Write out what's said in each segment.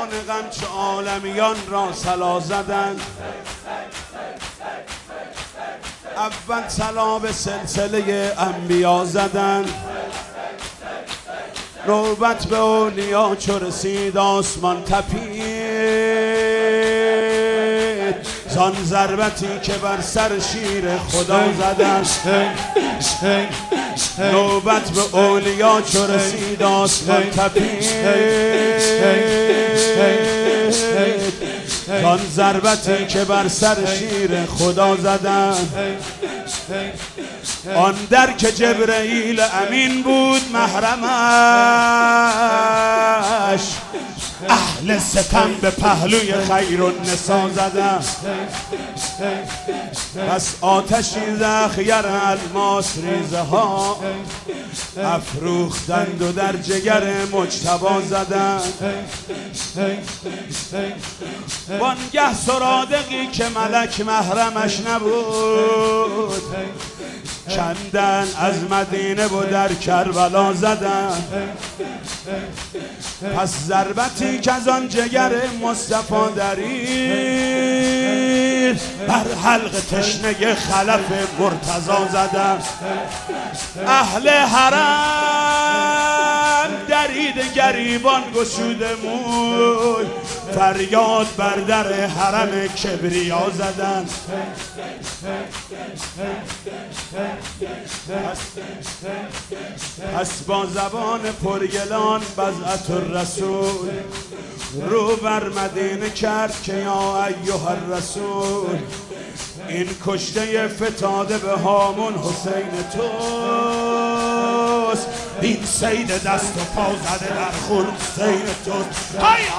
بان غم چه عالمیان را صلا زدند. اول صلا به سلسله انبیا زدند، نوبت به اولیا چو رسید آسمان تپید، زان ضربتی که بر سر شیر خدا زدند. نوبت به اولیا چو رسید آسمان تپید، زان ضربتی که بر سر شیر خدا زدند. آن در که جبرئیل امین بود محرمش، اهل ستم به پهلوی خیرالنسا زدند. پس آتشی زخیر الماس ریزه ها افروختند و در جگر مجتبی زدند. وانگه سرادقی که ملک محرمش نبود، کندن از مدینه و در کربلا زدند. پس ضربتی که از آن جگر مصطفی درید، بر حلق تشنه خلف مرتضی زدند. اهل حرم درید گریبان گشوده موی، فریاد بر در حرم کبریا زدند. پس با زبان پرگلان بضعت الرسول رو بر مدینه کرد که یا ایها الرسول، این کشته فتاده به هامون حسین توست، این سید دست و پا زده در خون حسین توست. های های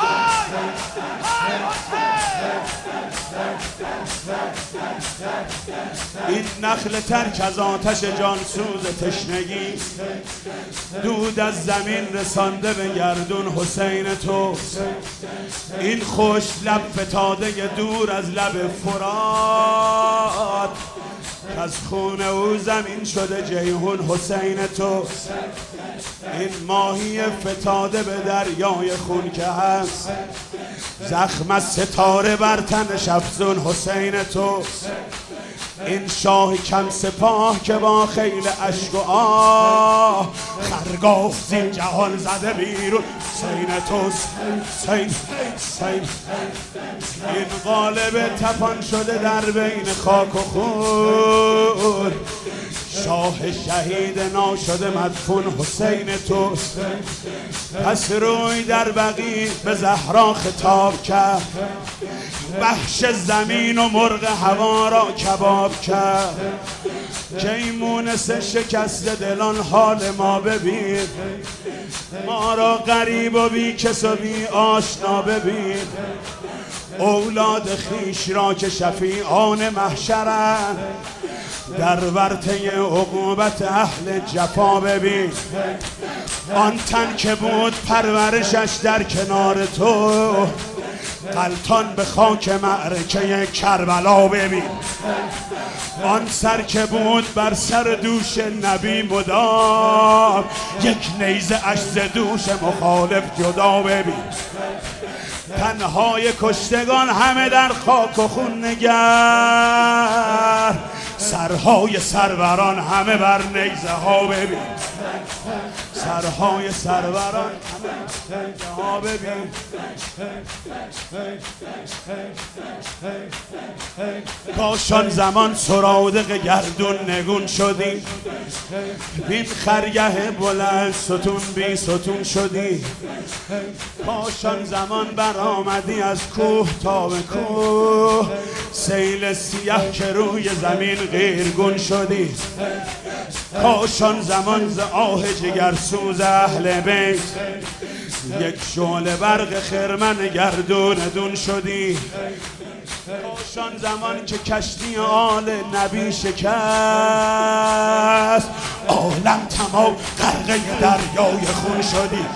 این نخل ترک از آتش جانسوز تشنگی، دود از زمین رسانده به گردون حسین توست. این خوش لب فتاده دور از لب فرات، از خون او زمین شده جیهون حسین توست. این ماهی فتاده به دریای خون که هست، زخم از ستاره بر تنش افزون حسین توست. این شاه کم سپاه که با خیل اشک و آه، خرگاه زین جهان زده بیرون حسین توست. حسین این غالب تپان شده در بین خاک و خون، شاه شهید ناشده مدفون حسین توست. پس روی در بقیع به زهرا خطاب کرد، وحش زمین و مرغ هوا را کباب کرد، که این مونس شکست دلان حال ما ببین، ما را غریب و بی کس و بی آشنا ببین. اولاد خیش را که شفیعان محشرند، در ورطه عقوبت اهل جفا ببین. آن تن که بود پرورشش در کنار تو، غلطان به خاک معرکه کربلا ببین. آن سر که بود بر سر دوش نبی مدام، یک نیزه اش ز دوش مخالف جدا ببین. تنهای کشتگان همه در خاک و خون نگر، سرهای سروران همه بر نیزه ها ببین. سرهای سروران همه نیزه ها ببین. کاشان زمان سرادق گردون نگون شدی، بین خرگه بلند ستون بی ستون شدی. کاشان زمان برآمدی از کوه تا به کوه، سیل سیاه که روی زمین غیرگون شدی. کاشان زمان ز آه جگرسوز اهل بیت، یک شعله برق خرمن گردون دون شدی. کاشان زمان که کشتی آل نبی شکست، عالم تمام غرقه دریای خون شدی.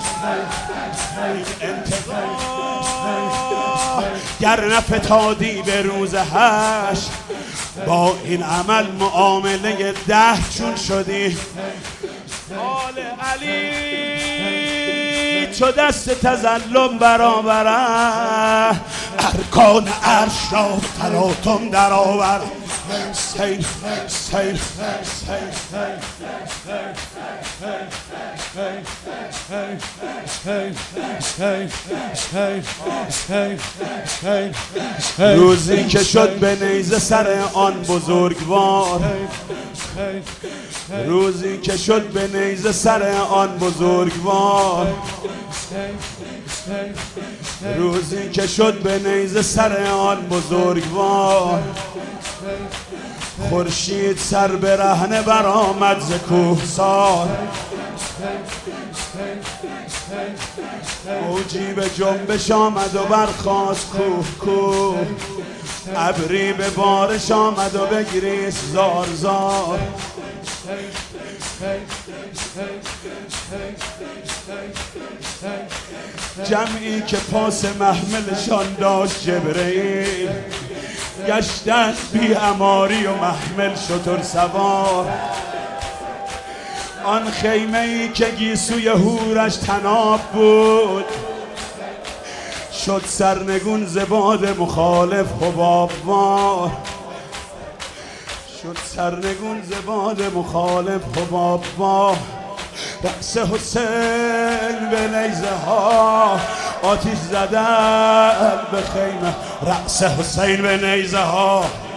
انتقام گر نفتادی به روز حشر، با این عمل معامله 10 چون شدی. آل علی چو دست تظلم برآورد ارکان عرش را تلاطم در آورد حسین حسین روزی که شد به نیزه سر آن بزرگوار روزی که شد به نیزه سر آن بزرگوار روزی که شد به نیزه سر آن بزرگوار خورشید سر برهنه برآمد ز کوهسار موجی به جنبش آمد و برخاست کوه کوه ابری به بارش آمد و بگریست زار زار جمعی که پاس محملشان داشت جبرئیل گشتن بی اماری و محمل شتر سوار آن خیمه ای که گیسوی هورش تناب بود شد سرنگون ز باد مخالف حبابوار شد سرنگون ز باد مخالف حبابوار رأس حسین به نیزه ها آتش زدن به خیمه رأس حسین به نیزه ها